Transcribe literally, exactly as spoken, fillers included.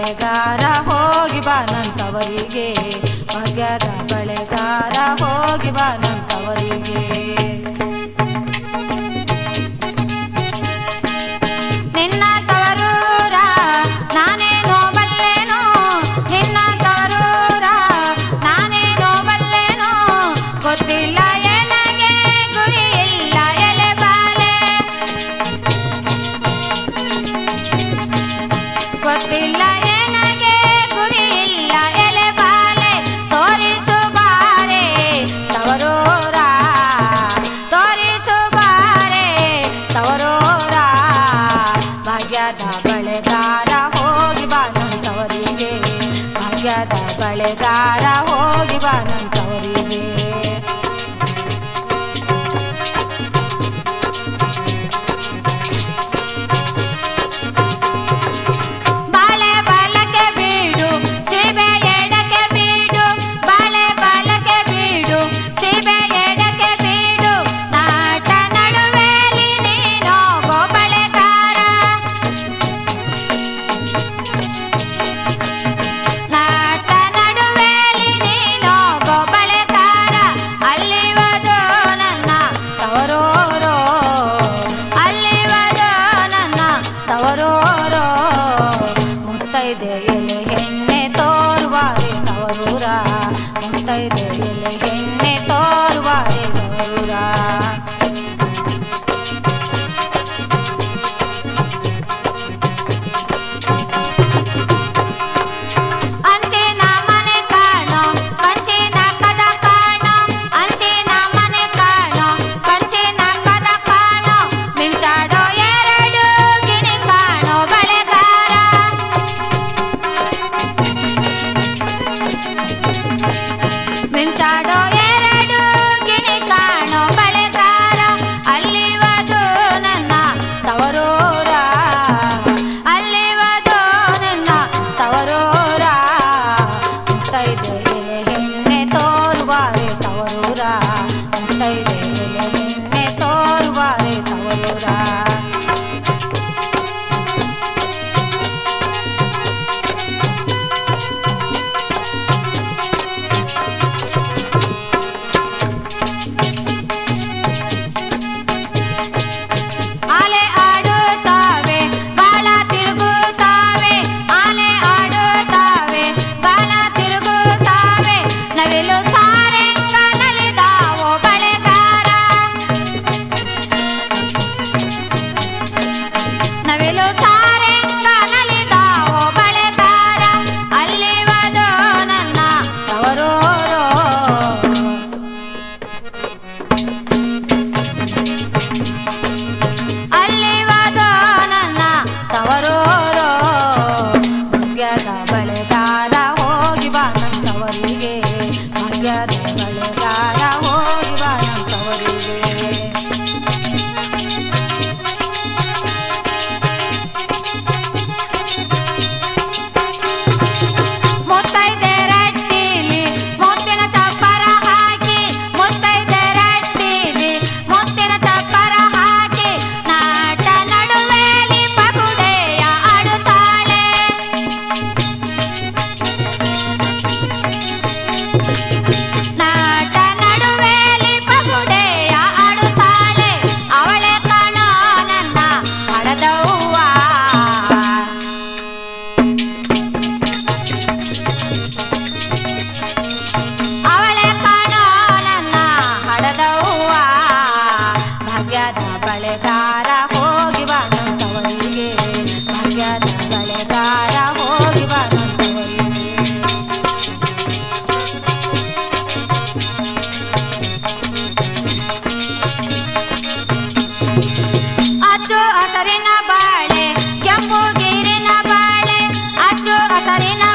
ಬಳೆಗಾರ ಹೋಗಿ ಬಾನಂತವರಿಗೆ, ಭಾಗ್ಯದ ಬಳೆಗಾರ ಹೋಗಿ ಬಾನಂತವರಿಗೆ. ನಿನ್ನ ತವರೂರ ನಾನೇನೋ ಬಲ್ಲೆನೋ, ನಿನ್ನ ತವರೂರ ನಾನೇನೋ ಬಲ್ಲೆನೋ, ಗೊತ್ತಿಲ್ಲ ಎನಗೆ ಗುರಿ ಇಲ್ಲ ಎಲೆ ಬಾಲೆ, ಗೊತ್ತಿಲ್ಲ ಎನಗೆ ಗುರಿ ಇಲ್ಲ ಎಲೆ ಬಾಲೆ. ತೋರಿಸು ಬಾರೆ ತವರೂರ, ತೋರಿಸು ಬಾರೆ ತವರೂರ, ಭಾಗ್ಯದ ಬಳೆಗಾರ ಹೋಗಿ ಬಾನಂತವರಿಗೆ, ಭಾಗ್ಯದ ಬಳೆಗಾರ ಹೋಗಿ ಬಾನಂತವರಿಗೆ. ಬಾಳೆ ಬಾಲಕ್ಕೆ ಬೀಡು ಸೀಬೆ ಎಡಕ್ಕೆ ಬೀಡು, ಬಾಳೆ ಬಾಲಕ್ಕೆ ಬೀಡು ಸೀಬೆ ಎಡಕ್ಕೆ ಬೀಡು, ನಾಟ ನಡುವೆಲಿ ನೀನೋಗೋ ಬಳೆಗಾರ, ನಾಟ ನಡುವೆಲಿ ನೀನೋಗೋ ಬಳೆಗಾರ. ಅಲ್ಲಿವದು ನನ್ನ ತವರೂರು, ಅಲ್ಲಿವದು ನನ್ನ ತವರೂರು, ಮುತ್ತೈದೆ ಎಲೆ ಹೆಣ್ಣೆ ತೋರುವಾರೆ ತವರೂರ, ಮುತ್ತೈದೆ ಎಲೆ ಹೆಣ್ಣೆ ತೋರುವಾರೆ ತವರೂರ. ಅಂಚಿನ ಮನೆ ಕಾಣೋ ಕಂಚಿನ ಕದ ಕಾಣೋ, ಅಂಚಿನ ಮನೆ ಕಾಣೋ ಕಂಚಿನ ಕದ ಕಾಣೋ, ಮಿಂಚಾಡೋ ಎರಡು ಗಿಣಿ ಕಾಣೋ ಬಳೆಗಾರ, ಮಿಂಚಾಡೋ ಎರಡು ಗಿಣಿ ಕಾಣೋ ಬಳೆಗಾರ. ಅಲ್ಲಿವದು ನನ್ನ ತವರೂರ, ಅಲ್ಲಿವದು ನನ್ನ ತವರೂರ, ಮುತ್ತೈದೆ ಎಲೆ ಹೆಣ್ಣೆ ತೋರುವಾರೆ ತವರೂರ, ಮುತ್ತೈದೆ ಎಲೆ ಹೆಣ್ಣೆ ತೋರುವಾರೆ ತವರೂರ. ಆಲೆ ಆಡುತ್ತಾವೆ ಬಾಲ ತಿರುಗುತ್ತಾವೆ, ಆಲೆ ಆಡುತ್ತಾವೆ ಬಾಲ ತಿರುಗುತ್ತಾವೆ, ನವಿಲು ಸಾರೆಂಗ ನಲಿದಾವೋ ಬಳೆಗಾರ, ನವಿಲು ಸಾರೆಂಗ ನಲಿದಾವೋ ಬಳೆಗಾರ. ಅಲ್ಲಿವದು ನನ್ನ ತವರೂರು, ಅಲ್ಲಿವದು ನನ್ನ ತವರೂರು, ಭಾಗ್ಯದ ಬಳೆಗಾರ ಹೋಗಿ ಬಾನಂತವರಿಗೆ, ಭಾಗ್ಯದ ಬಳೆಗಾರ ಹೋಗಿ ಬಾನಂತವರಿಗೆ. ಮುತ್ತೈದೆ ರಟ್ಟಿಲಿ ಮುತ್ತಿನ ಚಪ್ಪರ ಹಾಕಿ, ಮುತ್ತೈದೆ ರಟ್ಟಿಲಿ ಮುತ್ತಿನ ಚಪ್ಪರ ಹಾಕಿ, ನಾಟ ನಡುವೆಲಿ ಪಗುಡೆಯ ಆಡುತ್ತಾಳೆ, ನಾಟ ನಡುವೆಲಿ ಪಗುಡೆಯ ಆಡುತ್ತಾಳೆ. ಅವಳೆ ಕಾಣೋ ನನ್ನ ಹಡದವ್ವ, ಅವಳೆ ಕಾಣೋ ನನ್ನ ಹಡದವ್ವ, ಭಾಗ್ಯದ ಬಳೆಗಾರ ಹೋಗಿ ಬಾನಂತವರಿಗೆ, ಭಾಗ್ಯದ ಬಳೆಗಾರ ಹೋಗಿ ಬಾನಂತವರಿಗೆ. ಅಚ್ಚು ಹಸರಿನ ಬಾಳೆ ಕೆಂಪು ಗೀರಿನ ಬಾಳೆ, ಅಚ್ಚು ಹಸರಿನ